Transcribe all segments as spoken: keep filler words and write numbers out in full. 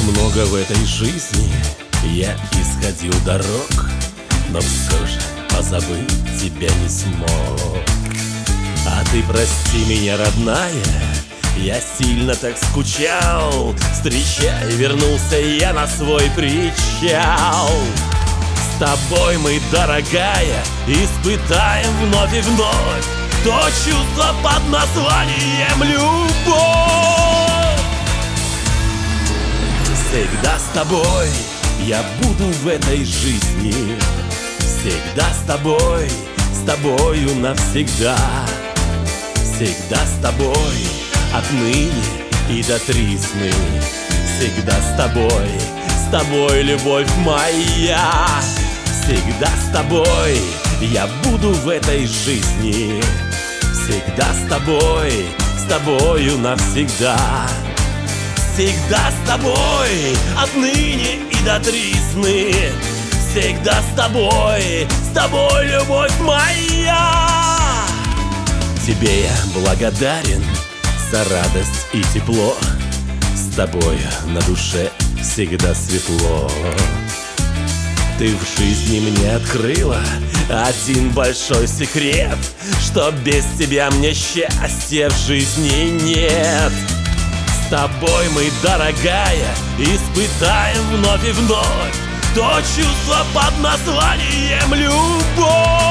много в этой жизни я исходил дорог, но все же позабыть тебя не смог. А ты прости меня, родная, я сильно так скучал. Встречай, вернулся я на свой причал. С тобой мы, дорогая, испытаем вновь и вновь то чувство под названием любовь. Всегда с тобой я буду в этой жизни, всегда с тобой, с тобою навсегда. Всегда с тобой, отныне и до тризны. Всегда с тобой, с тобой, любовь моя. Всегда с тобой я буду в этой жизни, всегда с тобой, с тобою навсегда. Всегда с тобой, отныне и до тризны. Всегда с тобой, с тобой, любовь моя. Тебе я благодарен за радость и тепло. С тобой на душе всегда светло. Ты в жизни мне открыла один большой секрет, что без тебя мне счастья в жизни нет. С тобой мы, дорогая, испытаем вновь и вновь то чувство под названием любовь.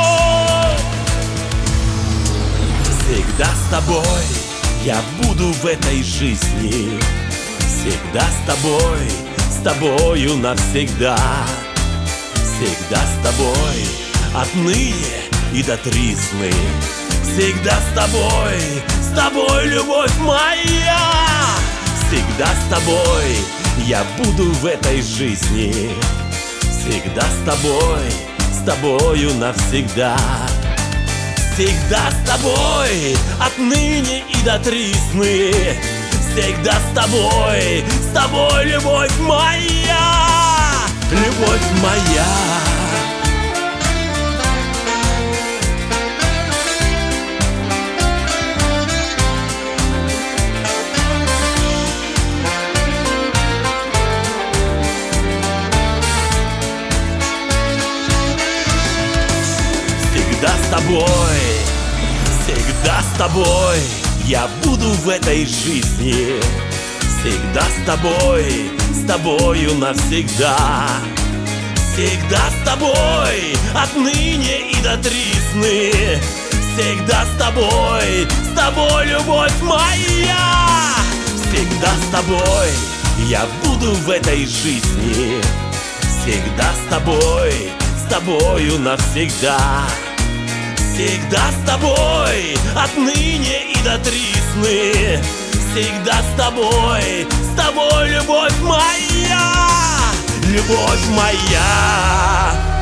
Всегда с тобой я буду в этой жизни, всегда с тобой, с тобою навсегда. Всегда с тобой, отныне и до тризны. Всегда с тобой, с тобой, любовь моя. Всегда с тобой я буду в этой жизни, всегда с тобой, с тобою навсегда. Всегда с тобой, отныне и до тризны. Всегда с тобой, с тобой, любовь моя, любовь моя. Всегда с тобой, всегда с тобой я буду в этой жизни, всегда с тобой, с тобою навсегда. Всегда с тобой, отныне и до тризны. Всегда с тобой, с тобой, любовь моя. Всегда с тобой я буду в этой жизни, всегда с тобой, с тобою навсегда. Всегда с тобой, отныне и до тризны. Всегда с тобой, с тобой, любовь моя, любовь моя.